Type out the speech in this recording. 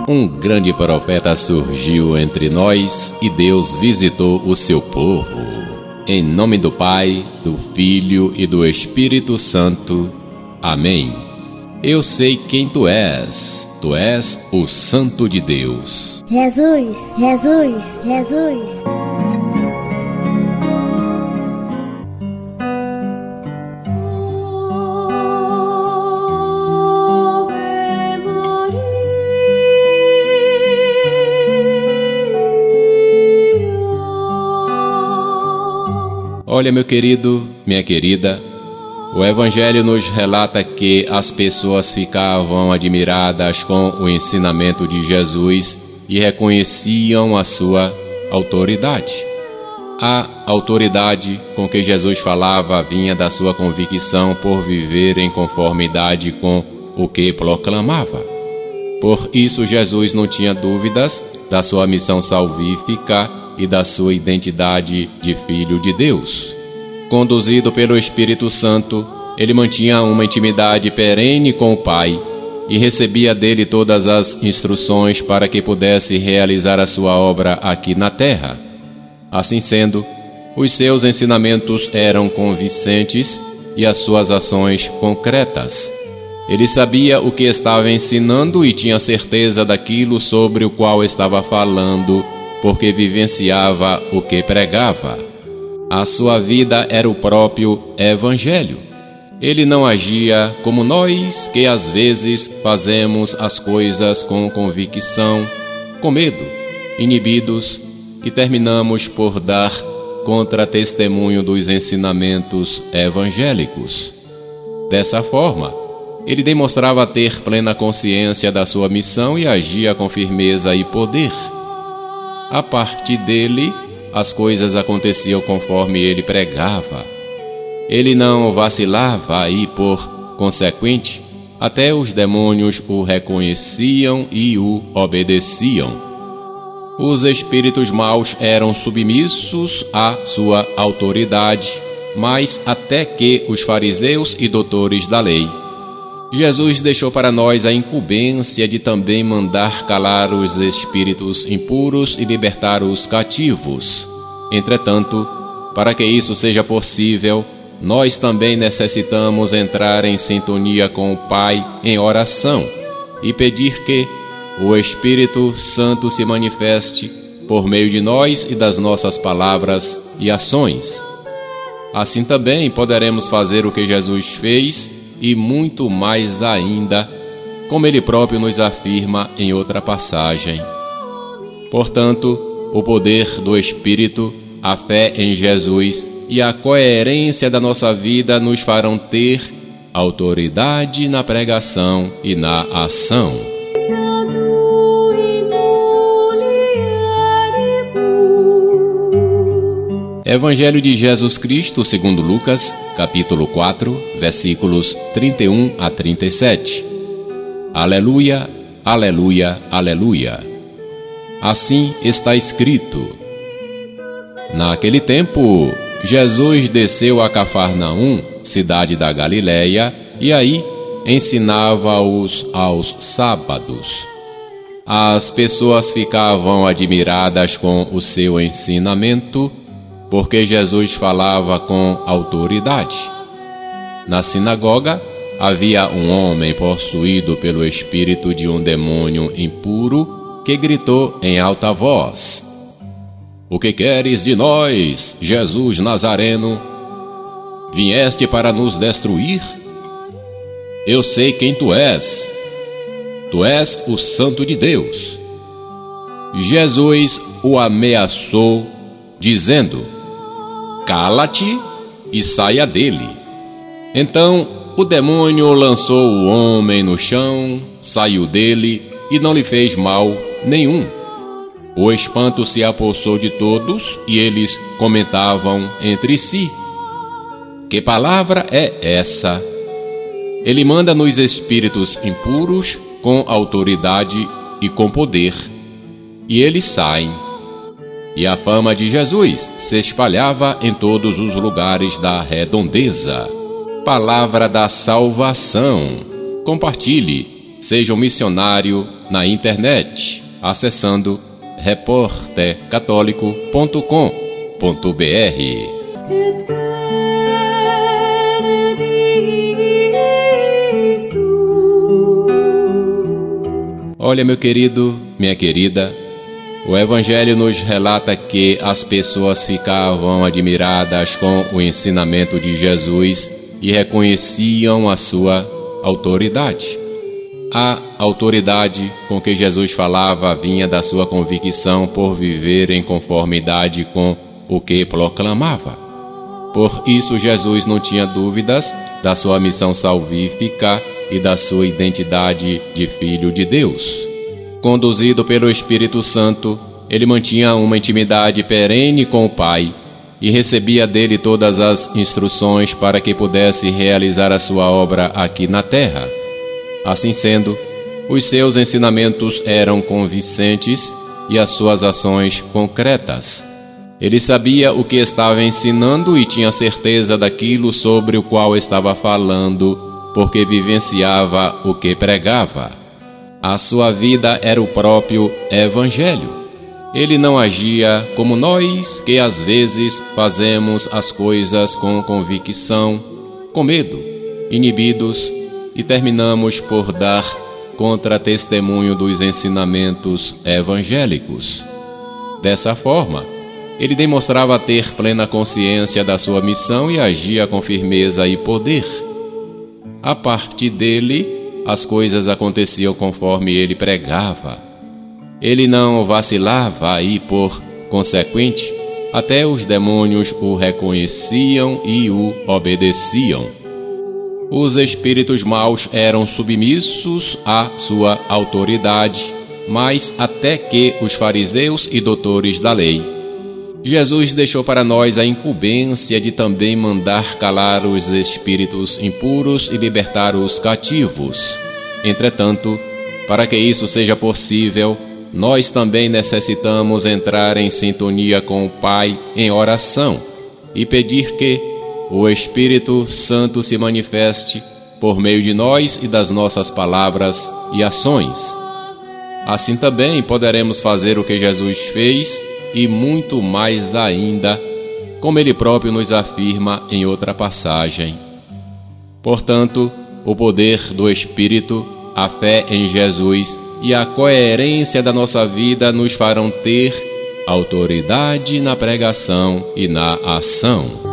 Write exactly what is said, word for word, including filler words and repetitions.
Um grande profeta surgiu entre nós e Deus visitou o seu povo. Em nome do Pai, do Filho e do Espírito Santo. Amém. Eu sei quem tu és. Tu és o Santo de Deus. Jesus, Jesus, Jesus. Olha, meu querido, minha querida, o Evangelho nos relata que as pessoas ficavam admiradas com o ensinamento de Jesus e reconheciam a sua autoridade. A autoridade com que Jesus falava vinha da sua convicção por viver em conformidade com o que proclamava. Por isso, Jesus não tinha dúvidas da sua missão salvífica e da sua identidade de Filho de Deus. Conduzido pelo Espírito Santo, ele mantinha uma intimidade perene com o Pai e recebia dele todas as instruções para que pudesse realizar a sua obra aqui na terra. Assim sendo, os seus ensinamentos eram convincentes e as suas ações concretas. Ele sabia o que estava ensinando e tinha certeza daquilo sobre o qual estava falando, porque vivenciava o que pregava. A sua vida era o próprio Evangelho. Ele não agia como nós, que às vezes fazemos as coisas com convicção, com medo, inibidos, e terminamos por dar contra-testemunho dos ensinamentos evangélicos. Dessa forma, ele demonstrava ter plena consciência da sua missão e agia com firmeza e poder. A partir dele, as coisas aconteciam conforme ele pregava. Ele não vacilava e, por consequente, até os demônios o reconheciam e o obedeciam. Os espíritos maus eram submissos à sua autoridade, mas até que os fariseus e doutores da lei. Jesus deixou para nós a incumbência de também mandar calar os espíritos impuros e libertar os cativos. Entretanto, para que isso seja possível, nós também necessitamos entrar em sintonia com o Pai em oração e pedir que o Espírito Santo se manifeste por meio de nós e das nossas palavras e ações. Assim também poderemos fazer o que Jesus fez e muito mais ainda, como ele próprio nos afirma em outra passagem. Portanto, o poder do Espírito, a fé em Jesus e a coerência da nossa vida nos farão ter autoridade na pregação e na ação. Evangelho de Jesus Cristo segundo Lucas, capítulo quatro, versículos trinta e um a trinta e sete. Aleluia, aleluia, aleluia. Assim está escrito: naquele tempo, Jesus desceu a Cafarnaum, cidade da Galileia, e aí ensinava-os aos sábados. As pessoas ficavam admiradas com o seu ensinamento, porque Jesus falava com autoridade. Na sinagoga havia um homem possuído pelo espírito de um demônio impuro que gritou em alta voz: O que queres de nós, Jesus Nazareno? Vieste para nos destruir? Eu sei quem tu és. Tu és o Santo de Deus. Jesus o ameaçou, dizendo: Cala-te e saia dele. Então o demônio lançou o homem no chão, saiu dele e não lhe fez mal nenhum. O espanto se apossou de todos e eles comentavam entre si: Que palavra é essa? Ele manda nos espíritos impuros com autoridade e com poder, e eles saem. E a fama de Jesus se espalhava em todos os lugares da redondeza. Palavra da salvação. Compartilhe, seja um missionário na internet, acessando repórter católico ponto com ponto br. Olha, meu querido, minha querida, o Evangelho nos relata que as pessoas ficavam admiradas com o ensinamento de Jesus e reconheciam a sua autoridade. A autoridade com que Jesus falava vinha da sua convicção por viver em conformidade com o que proclamava. Por isso, Jesus não tinha dúvidas da sua missão salvífica e da sua identidade de Filho de Deus. Conduzido pelo Espírito Santo, ele mantinha uma intimidade perene com o Pai e recebia dele todas as instruções para que pudesse realizar a sua obra aqui na terra. Assim sendo, os seus ensinamentos eram convincentes e as suas ações concretas. Ele sabia o que estava ensinando e tinha certeza daquilo sobre o qual estava falando, porque vivenciava o que pregava. A sua vida era o próprio Evangelho. Ele não agia como nós, que às vezes fazemos as coisas com convicção, com medo, inibidos, e terminamos por dar contra-testemunho dos ensinamentos evangélicos. Dessa forma, ele demonstrava ter plena consciência da sua missão e agia com firmeza e poder. A partir dele, as coisas aconteciam conforme ele pregava. Ele não vacilava e, por consequente, até os demônios o reconheciam e o obedeciam. Os espíritos maus eram submissos à sua autoridade, mas até que os fariseus e doutores da lei. Jesus deixou para nós a incumbência de também mandar calar os espíritos impuros e libertar os cativos. Entretanto, para que isso seja possível, nós também necessitamos entrar em sintonia com o Pai em oração e pedir que o Espírito Santo se manifeste por meio de nós e das nossas palavras e ações. Assim também poderemos fazer o que Jesus fez e muito mais ainda, como ele próprio nos afirma em outra passagem. Portanto, o poder do Espírito, a fé em Jesus e a coerência da nossa vida nos farão ter autoridade na pregação e na ação.